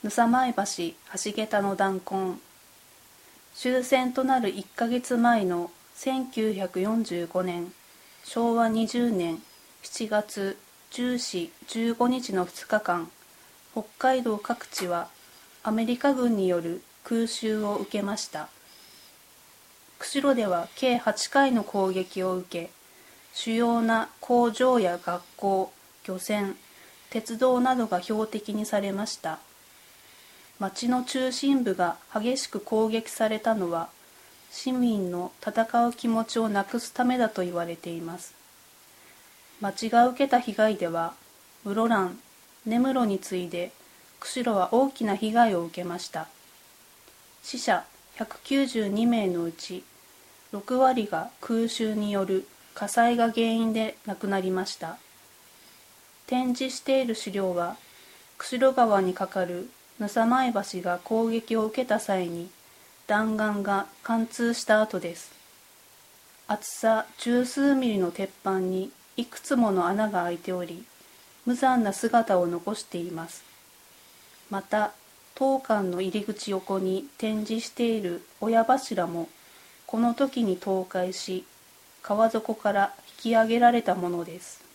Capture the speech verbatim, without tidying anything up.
ぬさ前橋橋桁の弾痕。終戦となるいっかげつまえのせんきゅうひゃくよんじゅうごねんしょうわにじゅうねんしちがつじゅうし、じゅうごにちのふつかかん、北海道各地はアメリカ軍による空襲を受けました。釧路では計はちかいの攻撃を受け、主要な工場や学校、漁船、鉄道などが標的にされました。町の中心部が激しく攻撃されたのは、市民の戦う気持ちをなくすためだと言われています。町が受けた被害では、室蘭、根室に次いで釧路は大きな被害を受けました。死者ひゃくきゅうじゅうにめいのうちろくわりが空襲による火災が原因で亡くなりました。展示している資料は、釧路川に架かるぬさ前橋が攻撃を受けた際に弾丸が貫通した跡です。厚さ十数ミリの鉄板にいくつもの穴が開いており、無残な姿を残しています。また、当館の入り口横に展示している親柱もこの時に倒壊し、川底から引き上げられたものです。